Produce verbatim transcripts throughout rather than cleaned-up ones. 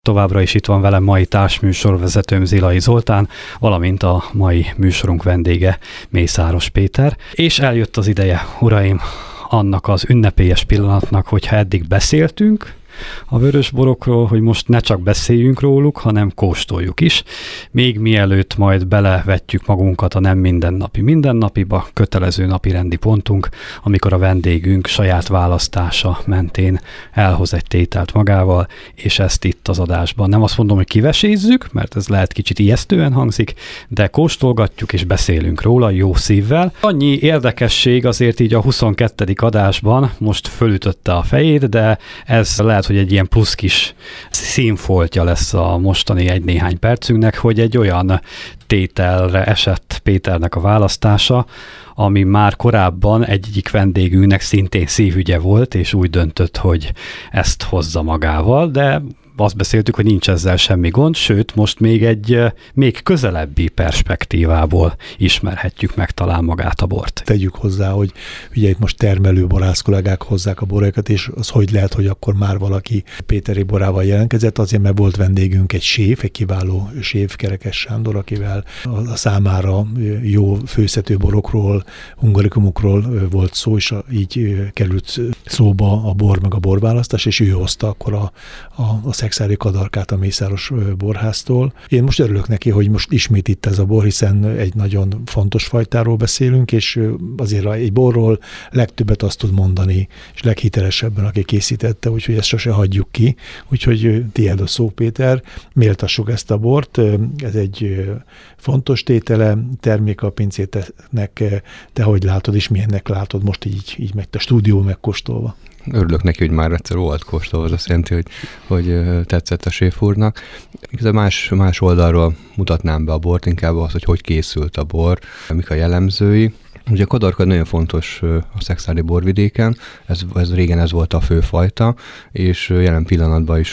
továbbra is itt van velem mai társműsorvezetőm Zilai Zoltán, valamint a mai műsorunk vendége Mészáros Péter. És eljött az ideje, uraim, annak az ünnepélyes pillanatnak, hogyha eddig beszéltünk a vörösborokról, hogy most ne csak beszéljünk róluk, hanem kóstoljuk is. Még mielőtt majd belevetjük magunkat a nem mindennapi mindennapiba, kötelező napi rendi pontunk, amikor a vendégünk saját választása mentén elhoz egy tételt magával, és ezt itt az adásban. Nem azt mondom, hogy kivesézzük, mert ez lehet kicsit ijesztően hangzik, de kóstolgatjuk és beszélünk róla jó szívvel. Annyi érdekesség azért így a huszonkettedik adásban most fölütötte a fejét, de ez lehet, hogy egy ilyen plusz kis színfoltja lesz a mostani egy-néhány percünknek, hogy egy olyan tételre esett Péternek a választása, ami már korábban egyik vendégünknek szintén szívügye volt, és úgy döntött, hogy ezt hozza magával, de azt beszéltük, hogy nincs ezzel semmi gond, sőt, most még egy még közelebbi perspektívából ismerhetjük meg talán magát a bort. Tegyük hozzá, hogy ugye itt most termelő borász kollégák hozzák a borákat, és az hogy lehet, hogy akkor már valaki péteri borával jelentkezett, azért, mert volt vendégünk egy séf, egy kiváló séf, Kerekes Sándor, akivel a számára jó főzhető borokról, hungarikumokról volt szó, és így került szóba a bor meg a borválasztás, és ő hozta akkor a, a, a szexári kadarkát a Mészáros borháztól. Én most örülök neki, hogy most ismét itt ez a bor, hiszen egy nagyon fontos fajtáról beszélünk, és azért egy borról legtöbbet azt tud mondani, és leghitelesebben, aki készítette, úgyhogy ezt sose hagyjuk ki. Úgyhogy tiéd a szó, Péter, méltassuk ezt a bort. Ez egy fontos tétele, termék a pincéteknek. Te hogy látod, és milyennek látod most így, így meg a stúdió megkóstolva? Örülök neki, hogy már egyszer volt kóstolva, az azt jelenti, hogy, hogy tetszett a séf úrnak. Igazából más, más oldalról mutatnám be a bort, inkább az, hogy hogy készült a bor, mik a jellemzői. Ugye a kadarka nagyon fontos a szexári borvidéken, ez, ez régen ez volt a fő fajta, és jelen pillanatban is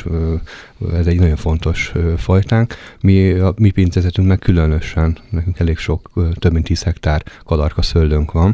ez egy nagyon fontos fajtánk. Mi a mi pincezetünknek különösen, nekünk elég sok, több mint tíz hektár kadarka szőlőnk van,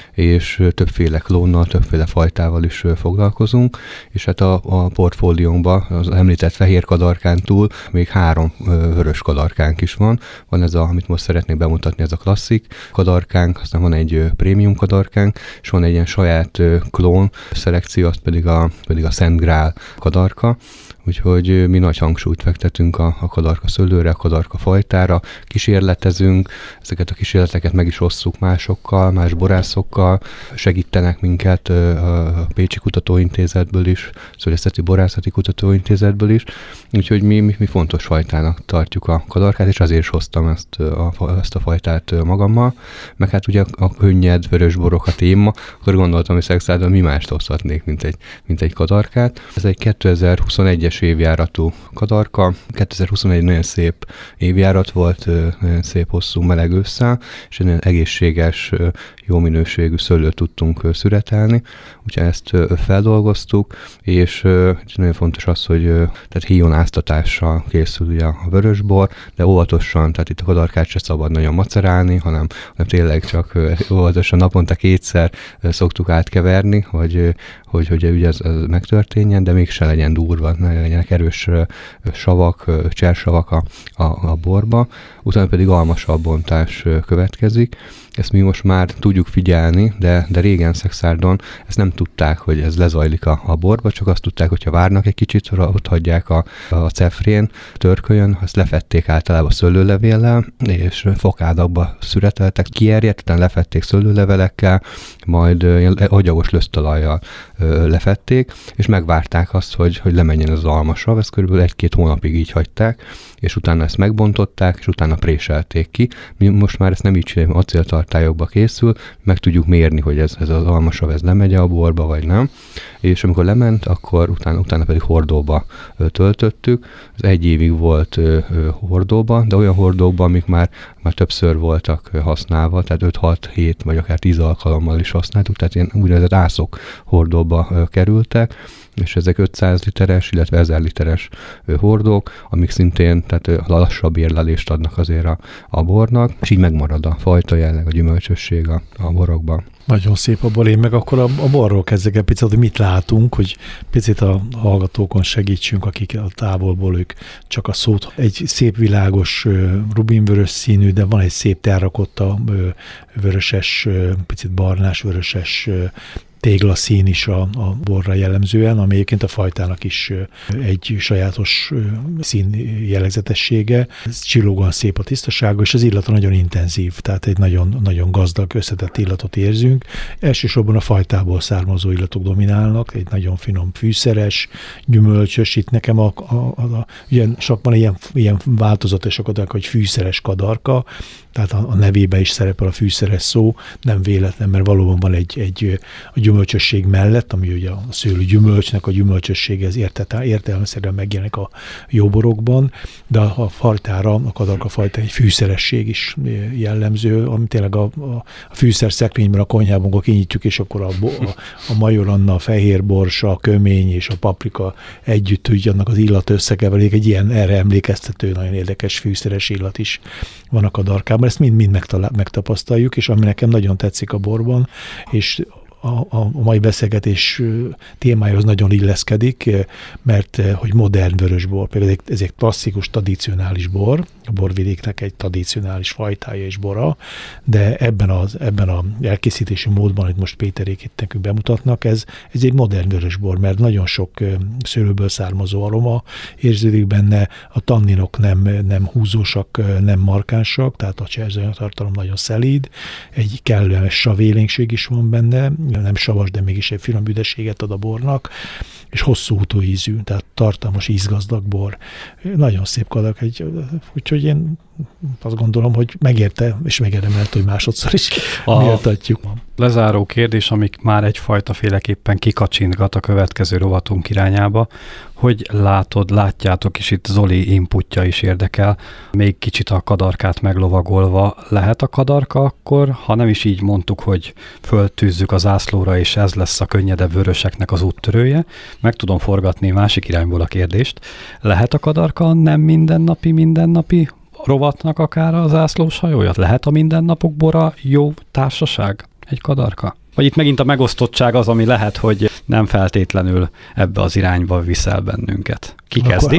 és többféle klónnal, többféle fajtával is foglalkozunk, és hát a, a portfóliónkban az említett fehér kadarkán túl még három vörös kadarkánk is van. Van ez a, amit most szeretnék bemutatni, ez a klasszik kadarkánk, aztán van egy prémium kadarkánk, és van egy ilyen saját klón szelekció, az pedig a, pedig a Szent Grál kadarka. Úgyhogy mi nagy hangsúlyt fektetünk a, a kadarka szőlőre, a kadarka fajtára, kísérletezünk, ezeket a kísérleteket meg is osszuk másokkal, más borászokkal, segítenek minket a Pécsi Kutatóintézetből is, Szőlészeti Borászati Kutatóintézetből is, úgyhogy mi, mi, mi fontos fajtának tartjuk a kadarkát, és azért is hoztam ezt a, ezt a fajtát magammal, meg hát ugye a könnyed vörösborok a téma, akkor gondoltam, hogy szexádon mi mást hozhatnék, mint egy, mint egy kadarkát. Ez egy kétezer-huszonegyes évjáratú kadarka. kétezer-huszonegy nagyon szép évjárat volt, nagyon szép hosszú meleg ősszel, és egy nagyon egészséges, jó minőségű szőlőt tudtunk szüretelni. Úgyhogy ezt feldolgoztuk, és nagyon fontos az, hogy tehát híjonáztatással készül ugye a vörösbor, de óvatosan, tehát itt a kadarkát se szabad nagyon macerálni, hanem, hanem tényleg csak óvatosan naponta kétszer szoktuk átkeverni, hogy, hogy, hogy ugye ez, ez megtörténjen, de mégse legyen durva, ne legyenek erős savak, csersavak a, a, a borba. Utána pedig almasabbbontás következik. Ezt mi most már tudjuk figyelni, de, de régen Szexárdon ezt nem tudták, hogy ez lezajlik a, a borba, csak azt tudták, hogyha várnak egy kicsit, ott hagyják a, a cefrén, törköljön, azt lefették általában szőlőlevéllel, és fokádakba szüreteltek, kierjedt, utána lefették szőlőlevelekkel, majd agyagos lösztalajjal lefették, és megvárták azt, hogy, hogy lemenjen az almasav, ezt körülbelül egy-két hónapig így hagyták, és utána ezt megbontották, és utána préselték ki. Mi most már ezt nem így csináljuk, acéltartályokba készül, meg tudjuk mérni, hogy ez, ez az almasav, ez lemegy a borba, vagy nem. És amikor lement, akkor utána, utána pedig hordóba töltöttük. Ez egy évig volt hordóba, de olyan hordóban, amik már, már többször voltak használva, tehát öt-hat-hét vagy akár tíz alkalommal is használtuk, tehát ilyen úgynevezett ászok hordóba kerültek, és ezek ötszáz literes, illetve ezer literes hordók, amik szintén tehát lassabb érlelést adnak azért a, a bornak, és így megmarad a fajta jelleg, a gyümölcsösség a, a borokban. Nagyon szép a bor, én meg akkor a, a borról kezdek egy picit, hogy mit látunk, hogy picit a hallgatókon segítsünk, akik a távolból ők csak a szót. Egy szép világos rubinvörös színű, de van egy szép terrakotta vöröses, picit barnás vöröses téglaszín is a, a borra jellemzően, ami egyébként a fajtának is egy sajátos szín jellegzetessége. Ez csillógan szép a tisztasága, és az illata nagyon intenzív, tehát egy nagyon, nagyon gazdag, összetett illatot érzünk. Elsősorban a fajtából származó illatok dominálnak, egy nagyon finom fűszeres, gyümölcsös. Itt nekem a, a, a, a ugye sok van ilyen, ilyen változat, és akkor hogy fűszeres kadarka, tehát a, a nevében is szerepel a fűszeres szó, nem véletlen, mert valóban van egy, egy a gyümölcsösség mellett, ami ugye a szőlő gyümölcsnek a gyümölcsössége, ez értelmeszerűen megjelenik a jóborokban, de a fajtára, a kadarka fajta egy fűszeresség is jellemző, ami tényleg a, a, a fűszer szekrényben, a konyhában, akkor kinyitjuk, és akkor a, a, a majoranna, a fehér bors, a kömény és a paprika együtt, úgy annak az illat összekeverék, egy ilyen erre emlékeztető, nagyon érdekes fűszeres illat is van a kadarkában. Ezt mind-mind megtapasztaljuk, és ami nekem nagyon tetszik a borban, és a, a mai beszélgetés témájához nagyon illeszkedik, mert hogy modern vörösbor. Például ez egy klasszikus, tradicionális bor, a borvidéknek egy tradicionális fajtája és bora, de ebben, az, ebben a elkészítési módban, hogy most Péterék itt nekünk bemutatnak, ez, ez egy modern vörösbor, mert nagyon sok szőlőből származó aroma érződik benne, a tanninok nem, nem húzósak, nem markánsak, tehát a cserzőanyagtartalom nagyon szelíd, egy kellően savélénkség is van benne, nem savas, de mégis egy finom üdességet ad a bornak, és hosszú utóízű, tehát tartalmas, ízgazdag bor. Nagyon szép kadak, egy, úgyhogy én azt gondolom, hogy megérte, és megérdemelt, hogy másodszor is méltatjuk. Lezáró kérdés, amik már egyfajta féleképpen kikacsintgat a következő rovatunk irányába, hogy látod, látjátok, és itt Zoli inputja is érdekel, még kicsit a kadarkát meglovagolva, lehet a kadarka akkor, ha nem is így mondtuk, hogy föltűzzük az zászlóra, és ez lesz a könnyedebb vöröseknek az úttörője, meg tudom forgatni másik irányból a kérdést, lehet a kadarka nem mindennapi, mindennapi rovatnak akár a zászlós hajójat? Lehet a mindennapok bora jó társaság? Egy kadarka? Vagy itt megint a megosztottság az, ami lehet, hogy nem feltétlenül ebbe az irányba viszel bennünket. Ki kezdi?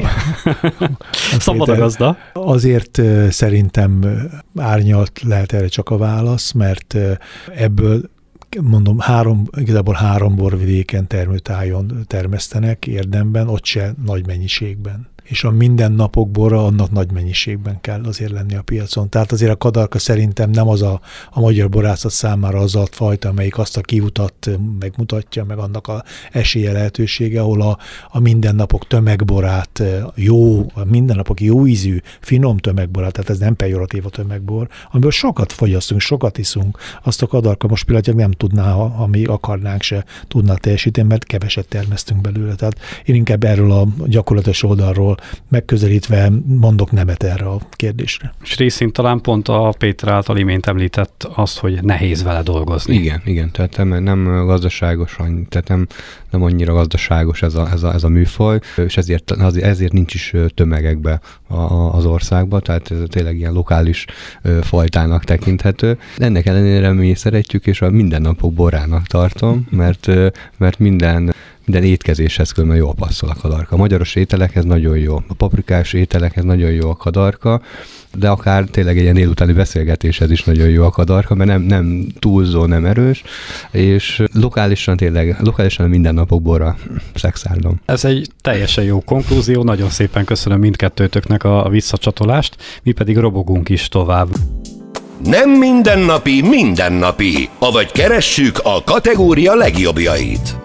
Szabad a gazda. Azért szerintem árnyalt lehet erre csak a válasz, mert ebből mondom, három, igazából három borvidéken termőtájon termesztenek érdemben, ott se nagy mennyiségben. És a mindennapok bora annak nagy mennyiségben kell azért lenni a piacon. Tehát azért a kadarka szerintem nem az a, a magyar borászat számára az a fajta, amelyik azt a kiutat megmutatja, meg annak a esélye lehetősége, ahol a, a mindennapok tömegborát, jó, a mindennapok jó ízű, finom tömegborát, tehát ez nem pejoratív a tömegbor, amiből sokat fogyasztunk, sokat iszunk, azt a kadarka most pillanatilag nem tudná, ha, ha mi akarnánk se tudná teljesíteni, mert keveset termesztünk belőle. Tehát én inkább erről a gyakorlatos oldalról megközelítve mondok nemet erre a kérdésre. És részint talán pont a Péter által imént említett azt, hogy nehéz vele dolgozni. Igen, igen, tehát nem, nem gazdaságos, tehát nem, nem annyira gazdaságos ez a, ez a, ez a műfaj, és ezért, ezért nincs is tömegekbe az országban, tehát ez tényleg ilyen lokális fajtának tekinthető. Ennek ellenére mi szeretjük, és a mindennapok borának tartom, mert, mert minden Minden étkezéshez különben jól passzol a kadarka. A magyaros ételekhez nagyon jó, a paprikás ételekhez nagyon jó a kadarka, de akár tényleg egy ilyen délutáni beszélgetéshez is nagyon jó a kadarka, mert nem, nem túlzó, nem erős, és lokálisan tényleg, lokálisan a mindennapok borra szexáldom. Ez egy teljesen jó konklúzió, nagyon szépen köszönöm mindkettőtöknek a visszacsatolást, mi pedig robogunk is tovább. Nem mindennapi, mindennapi, avagy keressük a kategória legjobbjait.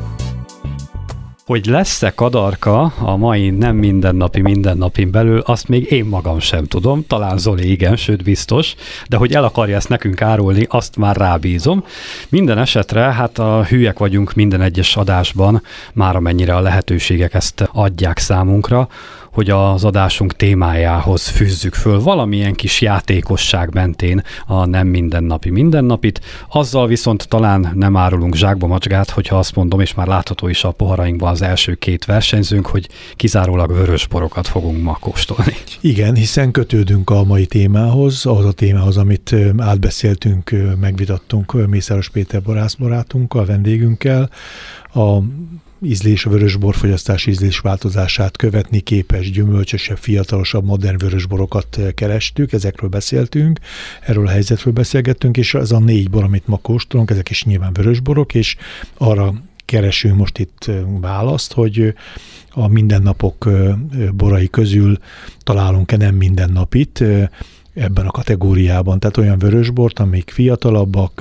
Hogy lesz-e kadarka a mai nem mindennapi mindennapin belül, azt még én magam sem tudom, talán Zoli igen, sőt biztos, de hogy el akarja ezt nekünk árulni, azt már rábízom. Minden esetre, hát a hülyek vagyunk minden egyes adásban, már amennyire a lehetőségek ezt adják számunkra, hogy az adásunk témájához fűzzük föl valamilyen kis játékosság mentén a nem mindennapi mindennapit. Azzal viszont talán nem árulunk zsákba macskát, hogyha azt mondom, és már látható is a poharainkban az első két versenyzőnk, hogy kizárólag vörös borokat fogunk ma kóstolni. Igen, hiszen kötődünk a mai témához, ahhoz a témához, amit átbeszéltünk, megvitattunk Mészáros Péter borászbarátunkkal, vendégünkkel. A ízlés, a vörösbor fogyasztás ízlés változását követni képes, gyümölcsösebb, fiatalosabb, modern vörösborokat kerestük, ezekről beszéltünk, erről a helyzetről beszélgettünk, és ez a négy bor, amit ma kóstolunk, ezek is nyilván vörösborok, és arra keresünk most itt választ, hogy a mindennapok borai közül találunk-e nem mindennapit ebben a kategóriában. Tehát olyan vörösbort, amik fiatalabbak,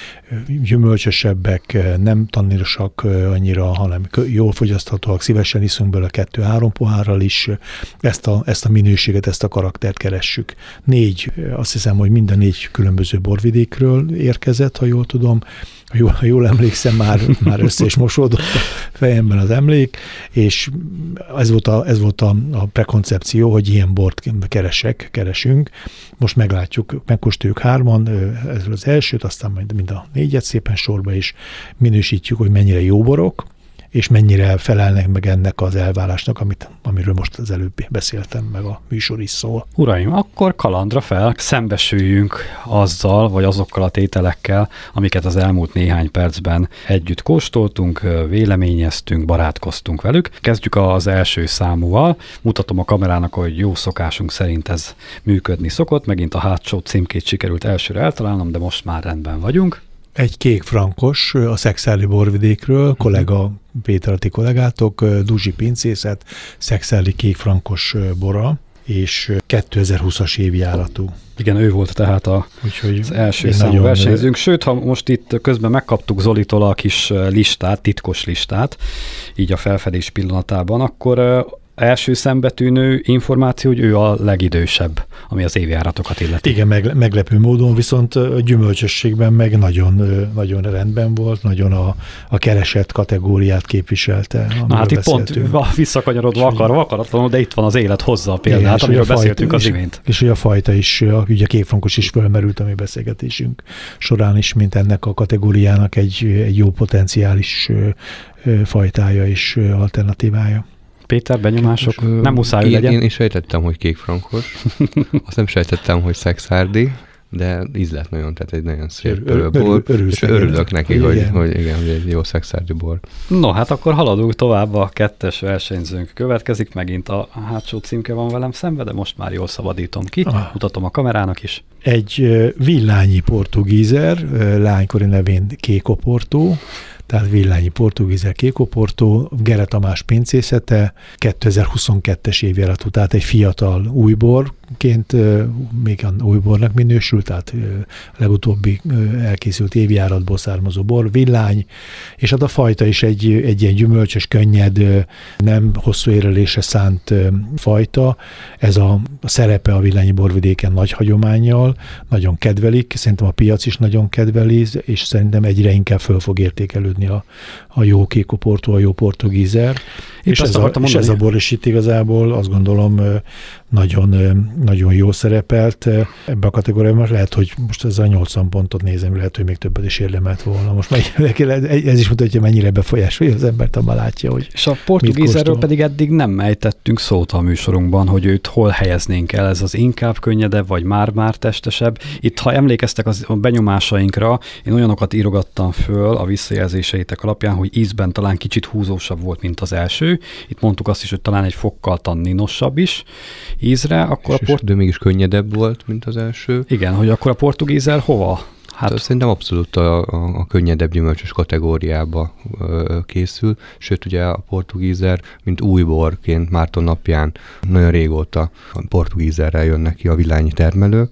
gyümölcsösebbek, nem tannírosak annyira, hanem jól fogyaszthatóak, szívesen iszunk belőle kettő-három pohárral is. Ezt a, ezt a minőséget, ezt a karaktert keressük. Négy, azt hiszem, hogy minden négy különböző borvidékről érkezett, ha jól tudom. Ha jól, ha jól emlékszem, már, már össze is mosódott a fejemben az emlék, és ez volt a, ez volt a, a prekoncepció, hogy ilyen bort keresek, keresünk. Most meglátjuk, megkóstoljuk hárman, ez az elsőt, aztán majd mind a négyet szépen sorba is minősítjük, hogy mennyire jó borok, és mennyire felelnek meg ennek az elvárásnak, amit, amiről most az előbb beszéltem, meg a műsor is szól. Uraim, akkor kalandra fel, szembesüljünk azzal, vagy azokkal a tételekkel, amiket az elmúlt néhány percben együtt kóstoltunk, véleményeztünk, barátkoztunk velük. Kezdjük az első számúval. Mutatom a kamerának, hogy jó szokásunk szerint ez működni szokott. Megint a hátsó címkét sikerült elsőre eltalálnom, de most már rendben vagyunk. Egy kék frankos a Szexáli borvidékről, kollega, Péter, a ti kollégátok, Duzsi pincészet, Szexáli kék frankos bora, és kétezer-húszas évjáratú. Igen, ő volt tehát a, Úgyhogy az első számú versenyzőnk. Sőt, ha most itt közben megkaptuk Zolitól a kis listát, titkos listát, így a felfedés pillanatában, akkor első szembetűnő információ, hogy ő a legidősebb, ami az évjáratokat illeti. Igen, meg, meglepő módon, viszont a gyümölcsösségben meg nagyon, nagyon rendben volt, nagyon a, a keresett kategóriát képviselte. Na hát itt pont visszakanyarodva akar, akaratlanul, de itt van az élet hozza a példát, igen, amiről beszéltünk fajta, az imént. És, és hogy a fajta is, ugye a kékfrankos is fölmerült a mi beszélgetésünk során is, mint ennek a kategóriának egy, egy jó potenciális fajtája és alternatívája. Péter, benyomások? Ö, nem muszáj, hogy legyen. Én is sejtettem, hogy kékfrankos. Azt nem sejtettem, hogy szexárdi, de ízlet nagyon, tehát egy nagyon szép bor. Örül, örül, és örülök neki, hogy, hogy, hogy igen, hogy egy jó szexárdi bor. No, hát akkor haladunk tovább, a kettes versenyzőnk következik, megint a hátsó címke van velem szembe, de most már jól szabadítom ki, ah. mutatom a kamerának is. Egy villányi portugízer, lánykori nevén Kéko Portó, tehát villányi portugízer Kéko Portó, Gere Tamás pincészete, kétezer-huszonkettes évjáratú, tehát egy fiatal újborként, még újbornak minősült, tehát a legutóbbi elkészült évjáratból származó bor, villány, és hát a fajta is egy, egy ilyen gyümölcsös, könnyed, nem hosszú érelésre szánt fajta. Ez a, a szerepe a villányi borvidéken nagy hagyománnyal, nagyon kedvelik, szerintem a piac is nagyon kedveli, és szerintem egyre inkább föl fog értékelődni a, a jó Kéko Portó, a jó portugízer. És ez, a, és ez a bor is itt igazából azt gondolom nagyon, nagyon jó szerepelt ebbe a kategóriában. Lehet, hogy most ez a nyolcvan pontot nézem, lehet, hogy még többet is érdemelt volna. Most ez is mutatja, mennyire befolyásolja az embert, ha látja, hogy és a portugízerről pedig eddig nem ejtettünk szót a műsorunkban, hogy őt hol helyeznénk el. Ez az inkább könnyedebb, vagy már-már testesebb. Itt, ha emlékeztek az, a benyomásainkra, én olyanokat írogattam föl a visszajelzéseitek alapján, hogy ízben talán kicsit húzósabb volt, mint az első. Itt mondtuk azt is, hogy talán egy fokkal tanninosabb is ízre. Akkor és a port... de mégis könnyedebb volt, mint az első. Igen, hogy akkor a portugízer hova? Hát szerintem abszolút a, a, a könnyedebb gyümölcsös kategóriába ö, készül, sőt ugye a portugízer, mint új borként Márton napján nagyon régóta a portugízerrel jönnek ki a villányi termelők,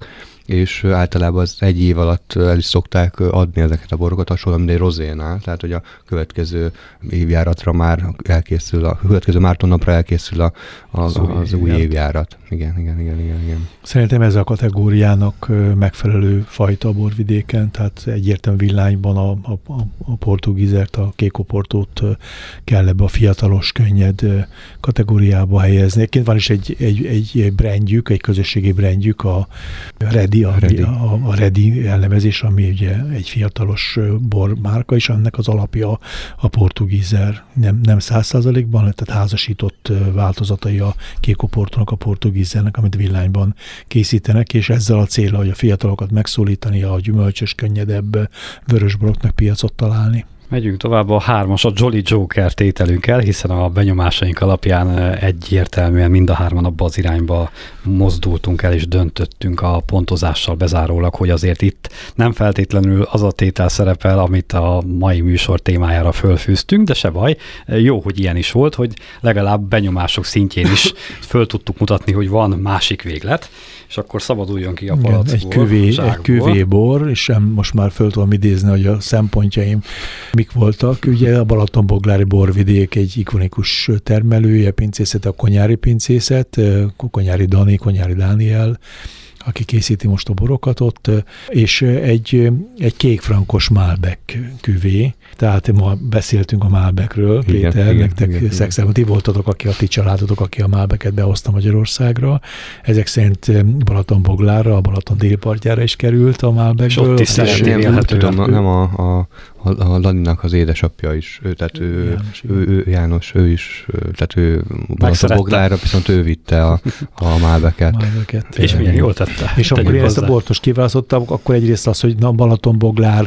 és általában az egy év alatt el is szokták adni ezeket a borokat, hasonlóan, mint egy rozénál, tehát hogy a következő évjáratra már elkészül, a következő mártonnapra elkészül a, a, az, az, az új évjárat. Igen, igen, igen, igen, igen. Szerintem ez a kategóriának megfelelő fajta a borvidéken, tehát egyértelműen villányban a, a, a portugízert, a kékoportót kell ebbe a fiatalos, könnyed kategóriába helyezni. Egyébként van is egy, egy, egy brandjük, egy közösségi brandjük, a Ready, a, Ready. a, a Ready elnevezés, ami ugye egy fiatalos bormárka, és ennek az alapja a portugízer. Nem, nem száz százalékban, tehát házasított változatai a kékoportónak, a portugízernek, amit villányban készítenek, és ezzel a célra, hogy a fiatalokat megszólítani, a gyümölcsös, könnyedebb vörösboroknak piacot találni. Megyünk tovább a hármas, a Jolly Joker tételünkkel, hiszen a benyomásaink alapján egyértelműen mind a hárman abba az irányba mozdultunk el, és döntöttünk a pontozással bezárólag, hogy azért itt nem feltétlenül az a tétel szerepel, amit a mai műsor témájára fölfűztünk, de se baj. Jó, hogy ilyen is volt, hogy legalább benyomások szintjén is föl tudtuk mutatni, hogy van másik véglet, és akkor szabaduljon ki a palackból. Egy küvé, egy küvébor, és sem most már föl tudom idézni, hogy a szempontjaim mik voltak. Ugye a Balatonboglári borvidék egy ikonikus termelője, pincészet, a Konyári pincészet, Konyári Dani, Konyári Dániel, aki készíti most a borokat ott, és egy, egy kékfrankos Malbec küvé. Tehát ma beszéltünk a Malbecről, igen, Péter, igen, nektek szexelben. Ti voltatok, aki a ti családotok, aki a Malbecet behozta Magyarországra. Ezek szerint Balatonboglárra, a Balaton délpartjára is került a Malbecből. És ott is élhető. Nem a, a, a Daninak az édesapja is, ő, tehát ő János, ő, ő, János, ő is, tehát ő Balatonboglárra, viszont ő vitte a, a Malbecet. Malbecet. És milyen jól tette. És akkor én ezt a bort most kiválasztottam, akkor egyrészt az, hogy na, Balatonboglár,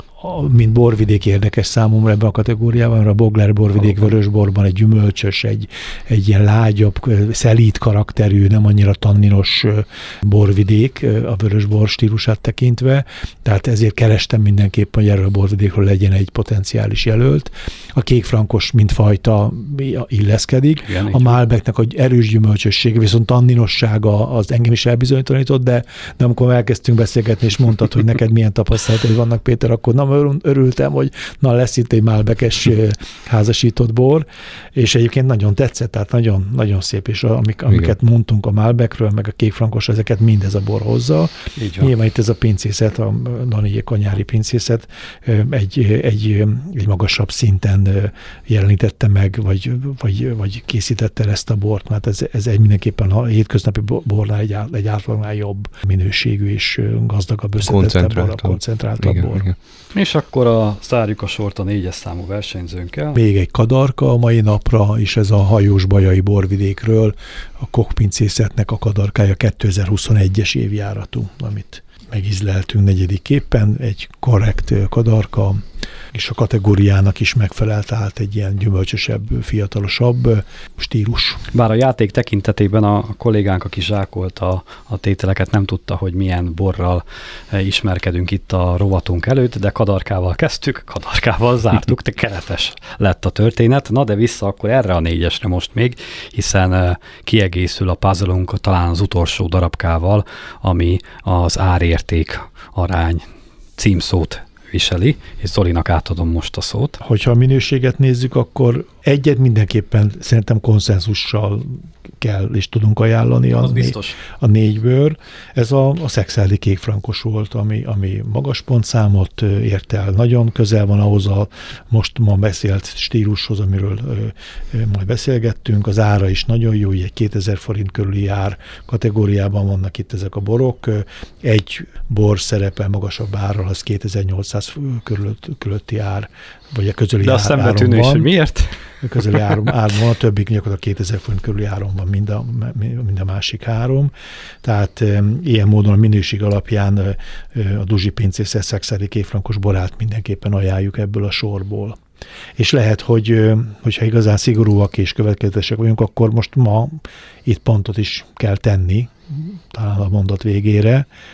mint borvidék érdekes számomra ebben a kategóriában, mert a Boglár borvidék vörösborban egy gyümölcsös, egy, egy ilyen lágyabb, szelíd karakterű, nem annyira tanninos borvidék a vörösbor stílusát tekintve, tehát ezért kerestem mindenképpen, hogy erről a borvidékről legyen egy potenciális jelölt. A kékfrankos, mint fajta illeszkedik. Igen, a Malbecnek egy erős gyümölcsössége, viszont tanninossága az engem is elbizonytalanított, de, de amikor elkezdtünk beszélgetni, és mondtad, hogy neked milyen tapasztalatai vannak, Péter, akkor nem örültem, hogy na lesz itt egy Malbeces házasított bor, és egyébként nagyon tetszett, tehát nagyon, nagyon szép, és amik, amiket mondtunk a Malbecről, meg a kékfrankos, ezeket mindez a bor hozza. Nyilván itt ez a pincészet, a Dani Konyári pincészet egy, egy, egy magasabb szinten jelenítette meg, vagy, vagy, vagy készítette ezt a bort, mert ez, ez egy mindenképpen a hétköznapi bornál egy, egy átlagnál jobb minőségű és gazdagabb összetettebb bor, koncentráltabb igen, bor. Igen. És akkor a zárjuk a sort a négyes számú versenyzőnkkel. Még egy kadarka a mai napra, és ez a hajós bajai borvidékről, a kokkpincészetnek a kadarkája kétezer-huszonegyes évjáratú, amit megízleltünk negyediképpen, egy korrekt kadarka, és a kategóriának is megfelelt, tehát egy ilyen gyümölcsösebb, fiatalosabb stílus. Bár a játék tekintetében a kollégánk, aki zsákolta a tételeket, nem tudta, hogy milyen borral ismerkedünk itt a rovatunk előtt, de kadarkával kezdtük, kadarkával zártuk, de keretes lett a történet. Na de vissza akkor erre a négyesre most még, hiszen kiegészül a puzzle-unk talán az utolsó darabkával, ami az árérték arány címszót viseli, és Zolinak átadom most a szót. Hogyha a minőséget nézzük, akkor egyet mindenképpen szerintem konszenzussal kell és tudunk ajánlani a, né- a négyből. Ez a, a szexeldi kékfrankos volt, ami, ami magas pontszámot ért el. Nagyon közel van ahhoz a most ma beszélt stílushoz, amiről ö, ö, majd beszélgettünk. Az ára is nagyon jó, egy kétezer forint körüli ár kategóriában vannak itt ezek a borok. Egy bor szerepel magasabb árral, az kétezer-nyolcszáz körülött, körülötti ár, vagy a közöli de ár, a szembetűnő is, hogy miért? A közöli áron, áron van, a többik a kétezer forint körüli áron van mind a, mind a másik három. Tehát e, ilyen módon a minőség alapján e, a Duzsi pincészet szexeldi kékfrankos borát mindenképpen ajánljuk ebből a sorból. És lehet, hogy hogyha igazán szigorúak és következetesek vagyunk, akkor most ma itt pontot is kell tenni, talán a mondat végére,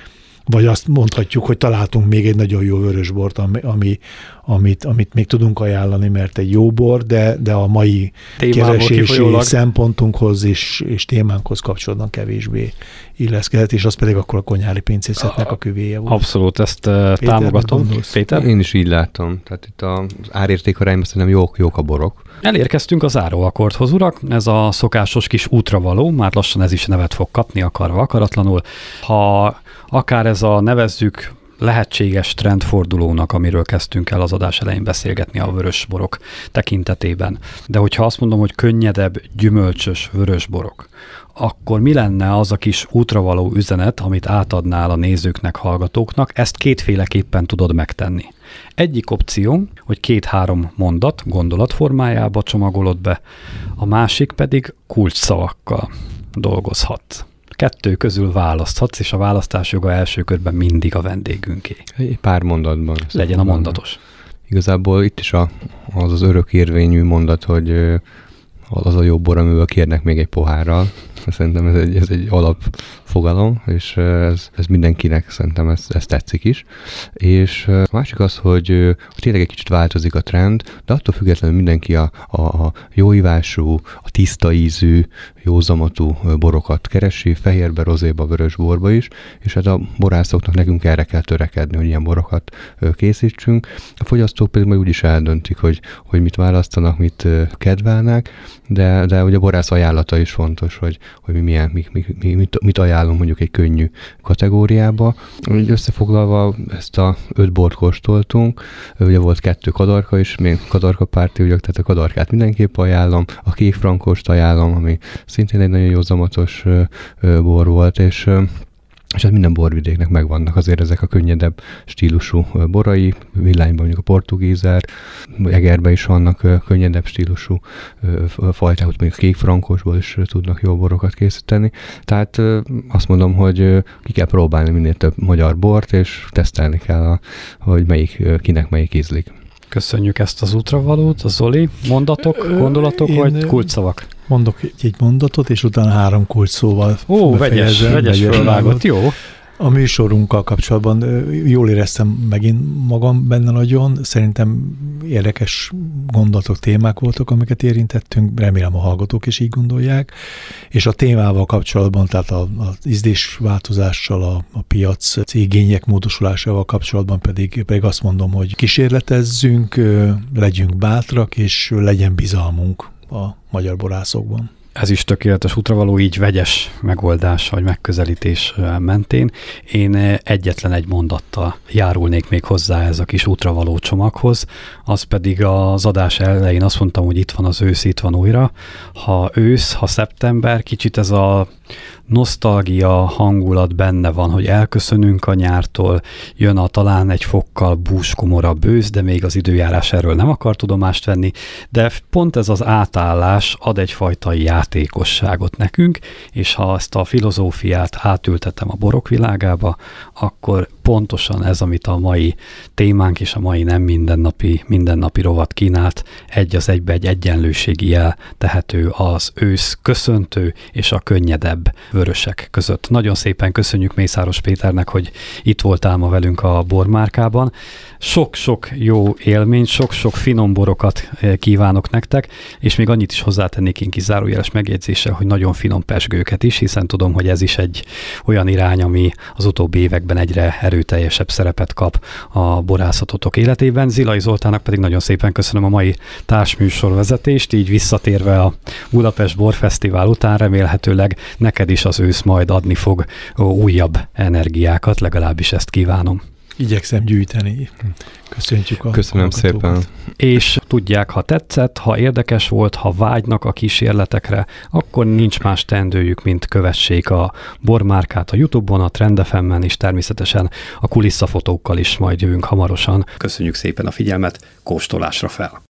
Vagy azt mondhatjuk, hogy találtunk még egy nagyon jó vörösbort, ami, ami, amit, amit még tudunk ajánlani, mert egy jó bor, de, de a mai témából keresési kifolyólag szempontunkhoz és, és témánkhoz kapcsolatban kevésbé illeszkedett, és az pedig akkor a Konyhári Pincészetnek a küvéje volt. Abszolút, ezt uh, támogatom. Péter? Én is így látom. Tehát itt az árértékarányban szerintem jók, jók a borok. Elérkeztünk a záróakkordhoz, urak. Ez a szokásos kis útravaló, már lassan ez is nevet fog kapni, akarva akaratlanul. Ha akár ez a nevezzük lehetséges trendfordulónak, amiről kezdtünk el az adás elején beszélgetni a vörösborok tekintetében. De hogyha azt mondom, hogy könnyedebb, gyümölcsös vörösborok, akkor mi lenne az a kis útravaló üzenet, amit átadnál a nézőknek, hallgatóknak? Ezt kétféleképpen tudod megtenni. Egyik opció, hogy két-három mondat gondolatformájába csomagolod be, a másik pedig kulcsszavakkal dolgozhat. Kettő közül választhatsz, és a választás joga első körben mindig a vendégünké. Egy pár mondatban. Legyen a mondatos. Igazából itt is a, az az örökérvényű mondat, hogy az a jó bor, amiből kérnek még egy pohárral. Szerintem ez egy, ez egy alapfogalom, és ez, ez mindenkinek szerintem ez, ez tetszik is. És a másik az, hogy, hogy tényleg egy kicsit változik a trend, de attól függetlenül mindenki a, a, a jóívású, a tiszta ízű, józamatú borokat keresi, fehérbe, rozéba, vörösborba is, és hát a borászoknak nekünk erre kell törekedni, hogy ilyen borokat készítsünk. A fogyasztók pedig majd úgyis eldöntik, hogy, hogy mit választanak, mit kedvelnek, de, de ugye a borász ajánlata is fontos, hogy, hogy mi, milyen, mi, mi, mi, mit, mit ajánlunk mondjuk egy könnyű kategóriába. Úgy összefoglalva ezt a öt bort kóstoltunk, ugye volt kettő kadarka is, még kadarka párti ugyak, tehát a kadarkát mindenképp ajánlom, a kék frankost ajánlom, ami szintén egy nagyon jó zamatos bor volt, és és hát minden borvidéknek megvannak azért ezek a könnyedebb stílusú borai, Villányban mondjuk a portugízer, Egerben is vannak könnyedebb stílusú fajták, mondjuk a kék frankosból is tudnak jó borokat készíteni. Tehát azt mondom, hogy ki kell próbálni minél több magyar bort, és tesztelni kell, hogy melyik, kinek melyik ízlik. Köszönjük ezt az útravalót. Zoli, mondatok, gondolatok, Én vagy kulcsszavak? Mondok egy mondatot, és utána három kulcsszóval Ó, vegyes, vegyes fölvágott, jó. A műsorunkkal kapcsolatban jól éreztem megint magam benne nagyon. Szerintem érdekes gondolatok, témák voltak, amiket érintettünk. Remélem a hallgatók is így gondolják. És a témával kapcsolatban, tehát az ízlésváltozással, a, a piac igények módosulásával kapcsolatban pedig, pedig azt mondom, hogy kísérletezzünk, legyünk bátrak, és legyen bizalmunk a magyar borászokban. Ez is tökéletes útravaló, így vegyes megoldás vagy megközelítés mentén. Én egyetlen egy mondattal járulnék még hozzá ez a kis útravaló csomaghoz, az pedig az adás elején azt mondtam, hogy itt van az ősz, itt van újra. Ha ősz, ha szeptember, kicsit ez a nosztalgia hangulat benne van, hogy elköszönünk a nyártól, jön a talán egy fokkal búskomorabb ősz, de még az időjárás erről nem akar tudomást venni, de pont ez az átállás ad egyfajta játékosságot nekünk, és ha ezt a filozófiát átültetem a borok világába, akkor pontosan ez, amit a mai témánk és a mai nem mindennapi, mindennapi rovat kínált, egy az egybe egy egyenlőségi jel tehető az ősz köszöntő és a könnyedebb vörösek között. Nagyon szépen köszönjük Mészáros Péternek, hogy itt voltál ma velünk a bormárkában. Sok-sok jó élmény, sok-sok finom borokat kívánok nektek, és még annyit is hozzátennék én kis zárójeles megjegyzéssel, hogy nagyon finom pezsgőket is, hiszen tudom, hogy ez is egy olyan irány, ami az utóbbi években egyre erőteljesebb szerepet kap a borászatotok életében. Zilai Zoltánnak pedig nagyon szépen köszönöm a mai társműsorvezetést, így visszatérve a Budapest Borfesztivál után remélhetőleg neked is az ősz majd adni fog újabb energiákat, legalábbis ezt kívánom. Igyekszem gyűjteni. Köszönjük a Köszönöm szépen. És tudják, ha tetszett, ha érdekes volt, ha vágynak a kísérletekre, akkor nincs más teendőjük, mint kövessék a bormárkát a YouTube-on, a Trend ef em-en, és természetesen a kuliszafotókkal is majd jövünk hamarosan. Köszönjük szépen a figyelmet, kóstolásra fel!